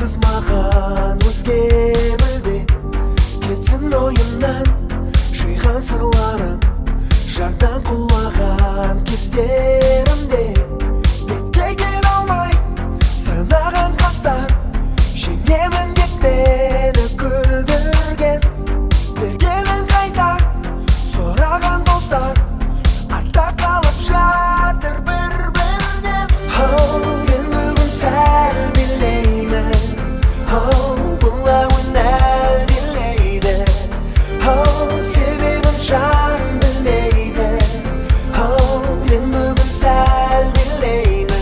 Сіз маған өзге білде кетсін ойымнан жиған сырларым жардан құлаған кездерімде бетке келе алмай сынаған қастар жеңемін деп мені күлдірген бергенін қайта сұраған достар артта қалып жатыр бір-бірінен. Мен бүгін сәл билеймін, бұл әуен әлдилейді, себебін жаным білмейді. Мен бүгін сәл билеймін.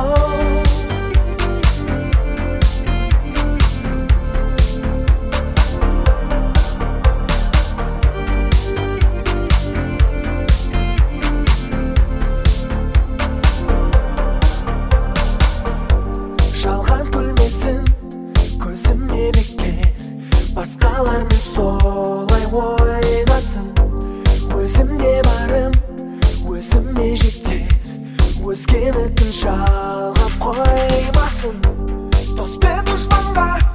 Жалған күлмесін көзіме бекер, басқалармен солай ойнасын. Өзімде барым, өзіме жетер, өзгенікін жалғап қоймасын. Дос пен дұшпанға